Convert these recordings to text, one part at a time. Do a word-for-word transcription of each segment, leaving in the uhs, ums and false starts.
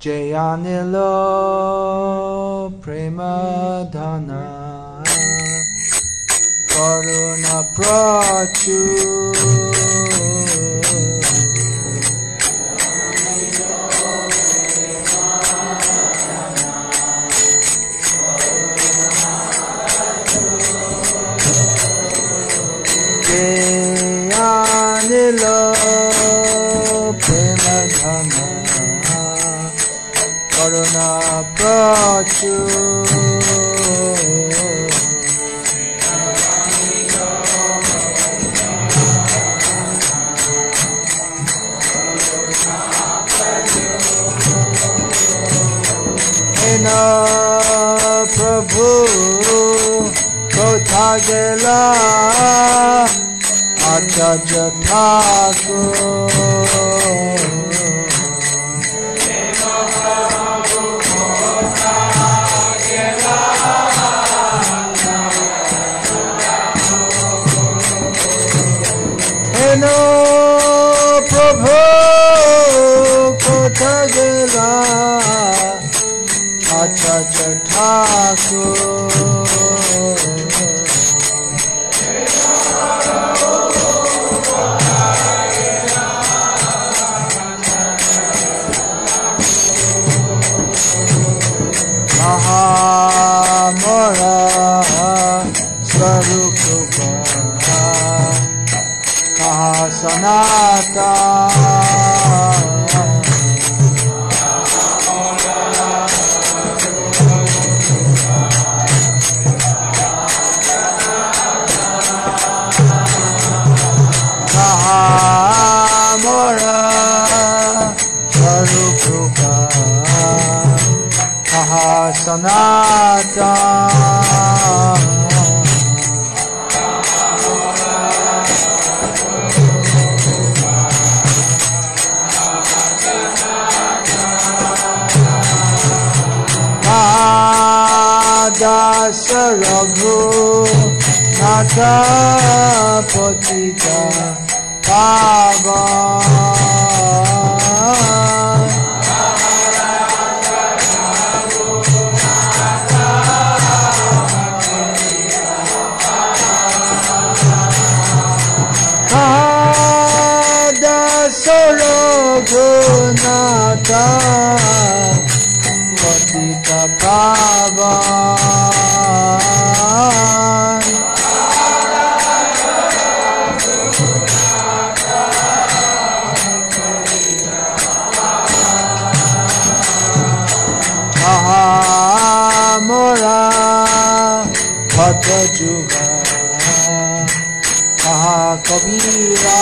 Jayanilo Premadhana Karuna Prachu Jayanilo Premadhana Karuna Prachu Ena Prabhu Kothagela Acharya Thakur Eno Prabhu Kothagela Acharya Thakur Mahamara Swarupa Kahasanata Mahamara Swarupa Kahasanata Dasa Raghu Nata Patita Pavan Dasa Raghu Nata Patita Pavan Mahamora Bhata Juga Mahakabira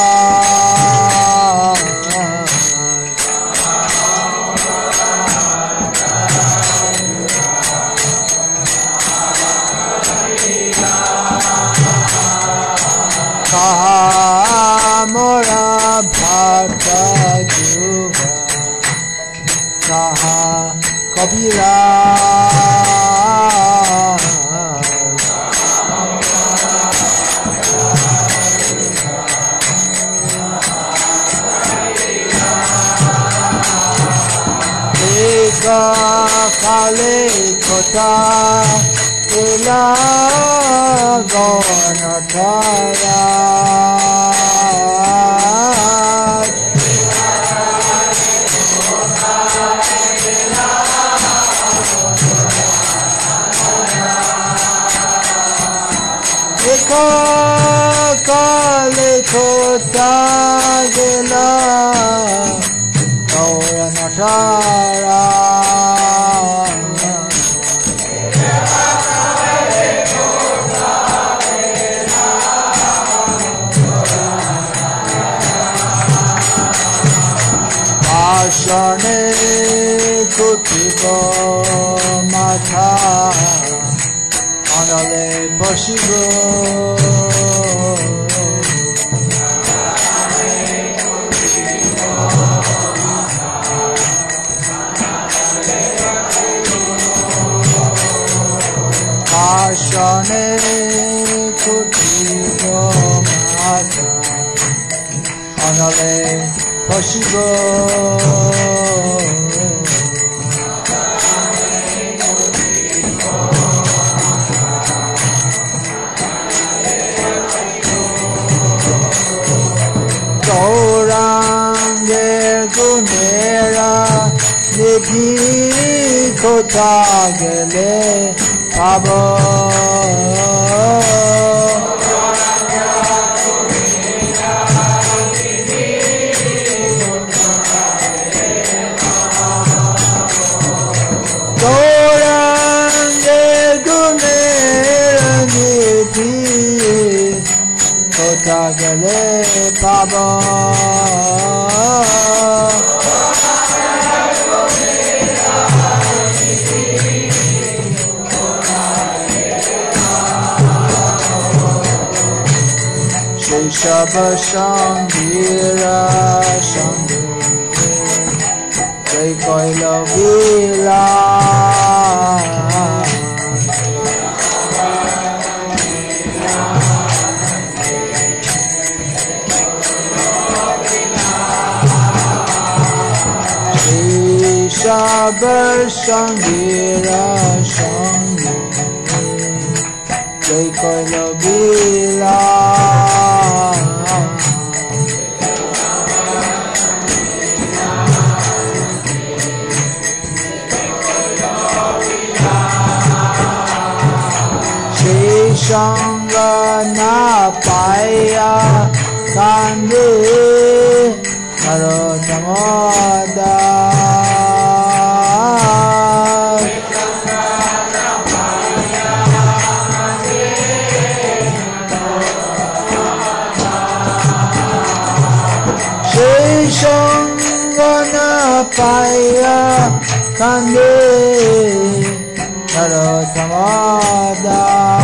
Mahamora Bhata Juga Mahakabira Kale Kota Ela Gonatara Eka Kale Kota Ela Gonatara Ashane Kutibo Mata Anale Pashibo Ashane Kutibo Mata Anale Pashibo নিধি কোথা গেলে পাব গৌরাঙ্গে গুণের নিধি কোথা গেলে পাব সেই সব সঙ্গীরা সঙ্গে সেই কইল বিলা সবার সঙ্গীরা সঙ্গে সেই কইল বিলা সেই সঙ্গ না পাইয়া কান্দে নরোত্তমদাস সেই সঙ্গ না পাইয়া কান্দে নরোত্তমদাস